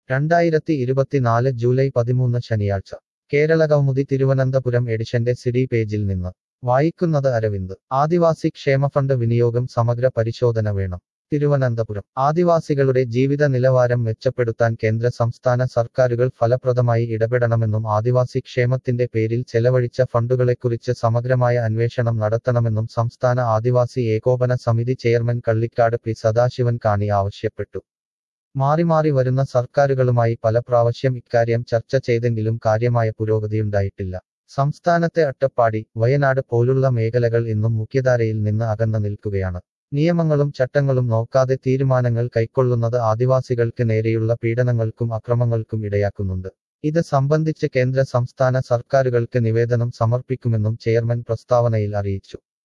2024 July 13 ശനിയാഴ്ച കേരള കൗമുദി തിരുവനന്തപുരം എഡിഷന്റെ CD പേജിൽ നിന്ന് വായിക്കുന്നത് അരവിന്ദ് ആദിവാസി ക്ഷേമഫണ്ട് വിനിയോഗം സമഗ്ര പരിശോധന വേണം തിരുവനന്തപുരം ആദിവാസികളുടെ ജീവിത നിലവാരം മെച്ചപ്പെടുത്താൻ കേന്ദ്ര സംസ്ഥാന സർക്കാരുകൾ ഫലപ്രദമായി ഇടപെടണമെന്നും ആദിവാസി ക്ഷേമത്തിന്റെ പേരിൽ ചെലവഴിച്ച ഫണ്ടുകളെക്കുറിച്ച് സമഗ്രമായ അന്വേഷണം നടത്തണമെന്നും സംസ്ഥാന ആദിവാസി ഏകോപന സമിതി ചെയർമാൻ കള്ളിക്കാട് പി സദാശിവൻ കാണി ആവശ്യപ്പെട്ടു മാറി വരുന്ന സർക്കാരുകളുമായി പല പ്രാവശ്യം ഇക്കാര്യം ചർച്ച ചെയ്തെങ്കിലും കാര്യമായ പുരോഗതിയുണ്ടായിട്ടില്ല സംസ്ഥാനത്തെ അട്ടപ്പാടി വയനാട് പോലുള്ള മേഖലകൾ ഇന്നും മുഖ്യധാരയിൽ നിന്ന് അകന്നു നിൽക്കുകയാണ് നിയമങ്ങളും ചട്ടങ്ങളും നോക്കാതെ തീരുമാനങ്ങൾ കൈക്കൊള്ളുന്നത് ആദിവാസികൾക്ക് നേരെയുള്ള പീഡനങ്ങൾക്കും അക്രമങ്ങൾക്കും ഇടയാക്കുന്നുണ്ട് ഇത് സംബന്ധിച്ച് കേന്ദ്ര സംസ്ഥാന സർക്കാരുകൾക്ക് നിവേദനം സമർപ്പിക്കുമെന്നും ചെയർമാൻ പ്രസ്താവനയിൽ അറിയിച്ചു